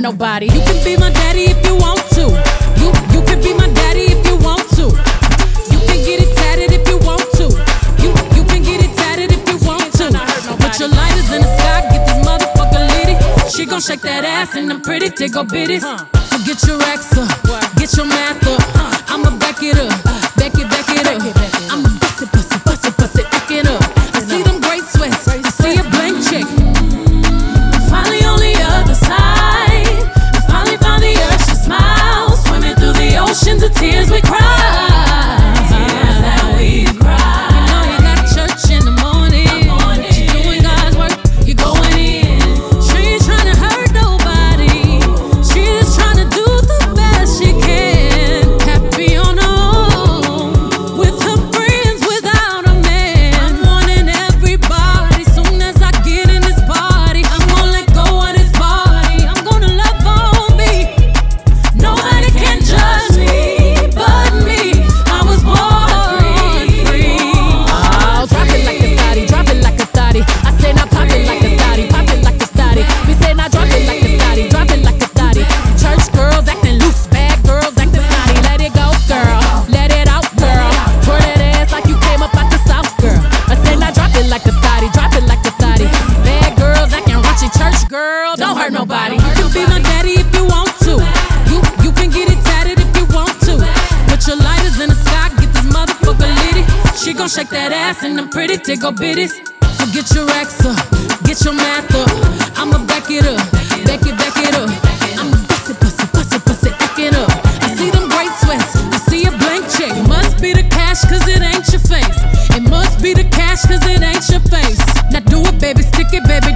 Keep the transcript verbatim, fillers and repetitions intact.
nobody. You can be my daddy if you want to. You you can be my daddy if you want to. You can get it tatted if you want to. You you can get it tatted if you want to. Put your lighters in the sky, get this motherfucker litty. She gon' shake that ass and them pretty tickle bitties. So get your racks up, get your math up. I'ma back it up, back it, back it up. I'ma bust it, bust it, bust it, bust it, back it up. I see them great sweats, I see a blank check. I'm finally on the other side. I finally found the urge to smile, swimming through the oceans of tears we cry. Tears that we cry. You know you got church in the morning. You doing God's work, you going in. She ain't trying to hurt nobody. She just trying to do the best she can. Happy on her own, with her friends, without a man. I'm wanting everybody. Soon as I get in this party, I'm gonna let go of this body. I'm gonna love on me. Nobody can judge me but me. I was born free. Oh, drop it like a thotty, drop it like a thotty. I say now pop it like a thotty, pop it like a thotty. We say now drop it like a thotty, drop it like a thotty. Church girls acting loose, bad girls acting snotty. Let it go, girl, let it out, girl. Twirl that ass like you came up out the south, girl. I say now drop it like a thotty, drop it like a thotty. Bad girls acting raunchy, church girl, don't hurt nobody. You can be my daddy if you want to. You you can get it tatted if you want to. Put your lighters in the sky, get this motherfucker litty. She gon' shake that ass and them pretty tickle bitties. So get your racks up, get your math up. I'ma back it up, back it, back it up. I'ma bust it, bust it, bust it, bust it, back it up. I see them great sweats, I see a blank check. It must be the cash cause it ain't your face. It must be the cash cause it ain't your face. Now do it baby, stick it baby,